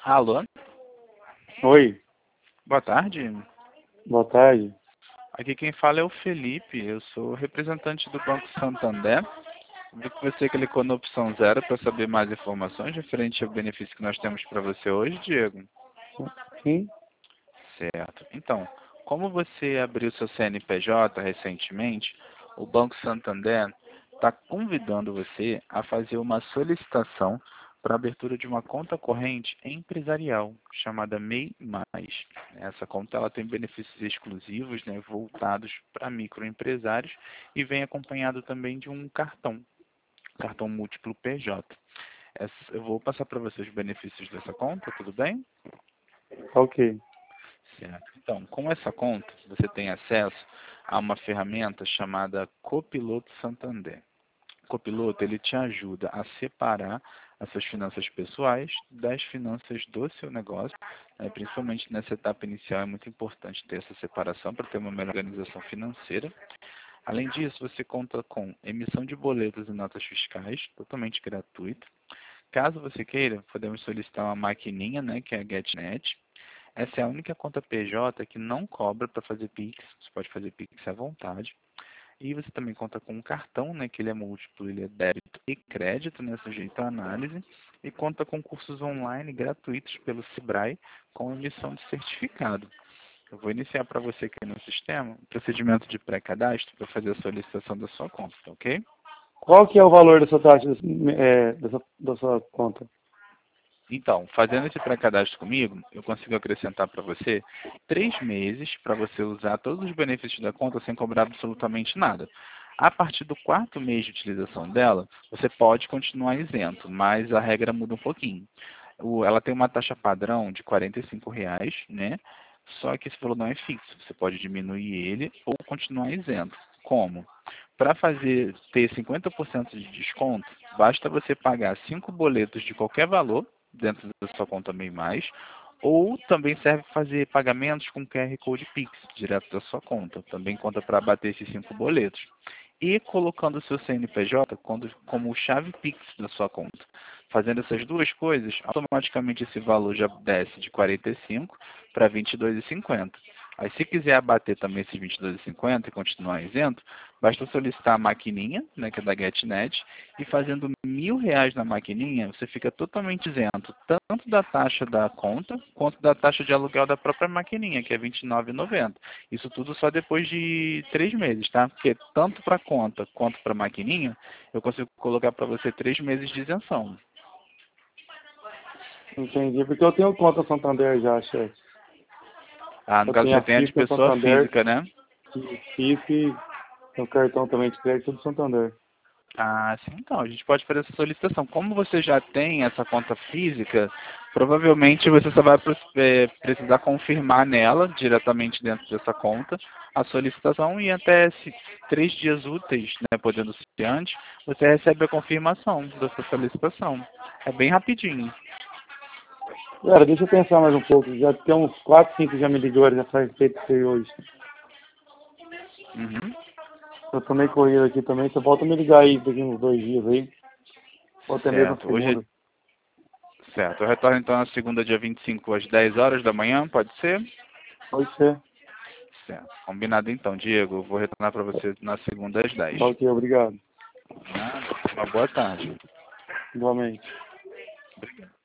Alô, Oi, boa tarde. boa tarde. Aqui quem fala é o Felipe, eu sou representante do Banco Santander. Vi que você clicou na opção 0 para saber mais informações referente ao benefício que nós temos para você hoje, Diego. Sim, Certo. Então, como você abriu seu CNPJ recentemente, o Banco Santander está convidando você a fazer uma solicitação para a abertura de uma conta corrente empresarial, chamada MEI+. Essa conta ela tem benefícios exclusivos, né, voltados para microempresários e vem acompanhado também de um cartão múltiplo PJ. Eu vou passar para você os benefícios dessa conta, tudo bem? ok. Certo. Então, com essa conta, você tem acesso a uma ferramenta chamada Copiloto Santander. O Copiloto, ele te ajuda a separar as suas finanças pessoais das finanças do seu negócio, né? Principalmente nessa etapa inicial é muito importante ter essa separação para ter uma melhor organização financeira. Além disso, você conta com emissão de boletos e notas fiscais, totalmente gratuito. Caso você queira, podemos solicitar uma maquininha, né, que é a GetNet. Essa é a única conta PJ que não cobra para fazer Pix. Você pode fazer Pix à vontade. E você também conta com um cartão, né, que ele é múltiplo, ele é débito e crédito, né, sujeito à análise. E conta com cursos online gratuitos pelo Sebrae com emissão de certificado. Eu vou iniciar para você aqui no sistema um procedimento de pré-cadastro para fazer a solicitação da sua conta, tá ok? Qual que é o valor da sua taxa, da sua conta? Então, fazendo esse pré-cadastro comigo, eu consigo acrescentar para você 3 meses para você usar todos os benefícios da conta sem cobrar absolutamente nada. A partir do 4º mês de utilização dela, você pode continuar isento, mas a regra muda um pouquinho. Ela tem uma taxa padrão de R$ 45, né? Só que esse valor não é fixo. Você pode diminuir ele ou continuar isento. Como? Para ter 50% de desconto, basta você pagar 5 boletos de qualquer valor dentro da sua conta MEI+, ou também serve para fazer pagamentos com QR Code Pix, direto da sua conta. Também conta para abater esses 5 boletos. E colocando o seu CNPJ como chave Pix da sua conta. Fazendo essas duas coisas, automaticamente esse valor já desce de 45 para 22,50. Aí se quiser abater também esses 22,50 e continuar isento, basta solicitar a maquininha, né, que é da GetNet, e fazendo R$ 1.000 na maquininha, você fica totalmente isento, tanto da taxa da conta, quanto da taxa de aluguel da própria maquininha, que é R$ 29,90. Isso tudo só depois de 3 meses, tá? Porque tanto para a conta quanto para a maquininha, eu consigo colocar para você 3 meses de isenção. Entendi, porque eu tenho conta Santander já, chefe. Ah, no Eu caso tenho você a tem a de física pessoa Santander, física, né? física e tenho cartão também de crédito do Santander. Ah, sim, então, a gente pode fazer essa solicitação. Como você já tem essa conta física, provavelmente você só vai precisar confirmar nela, diretamente dentro dessa conta, a solicitação e até 3 dias úteis, né, podendo ser antes, você recebe a confirmação da sua solicitação. É bem rapidinho. Cara, deixa eu pensar mais um pouco. Já tem uns 4, 5 já me ligou já faz respeito disso aí hoje. Uhum. Eu tô meio corrido aqui também. Você volta a me ligar aí daqui uns 2 dias aí. Ou até mesmo na Certo. segunda. Certo. Eu retorno então na segunda, dia 25, às 10 horas da manhã, pode ser? Pode ser. Certo. Combinado então, Diego. Eu vou retornar para você na segunda às 10. Ok, obrigado. Nada. Uma boa tarde. Igualmente. Obrigado.